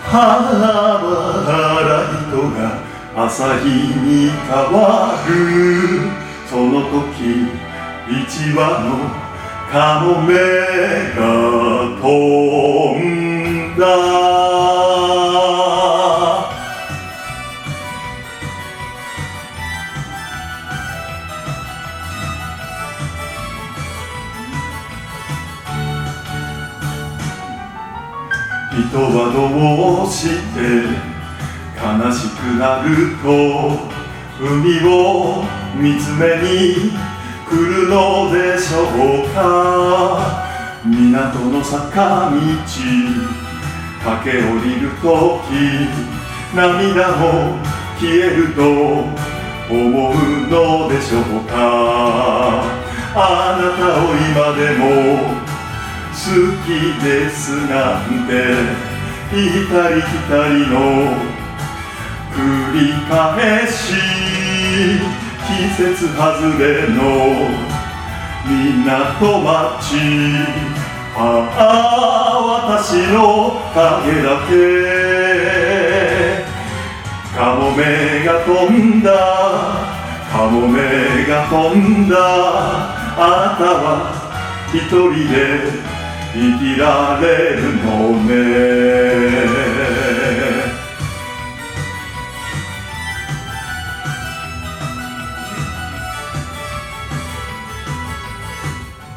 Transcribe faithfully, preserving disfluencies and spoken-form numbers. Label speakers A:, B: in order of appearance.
A: 花々糸が朝日に変わる。その時一羽のカモメが飛んだ。人はどうして悲しくなると海を見つめに来るのでしょうか。港の坂道駆け下りるとき涙も消えると思うのでしょうか。あなたを今でも好きですなんて言ったり来たりの繰り返し。季節外れの港町、ああ私の影だけ。カモメが飛んだ、カモメが飛んだ。あなたは一人で生きられるのね。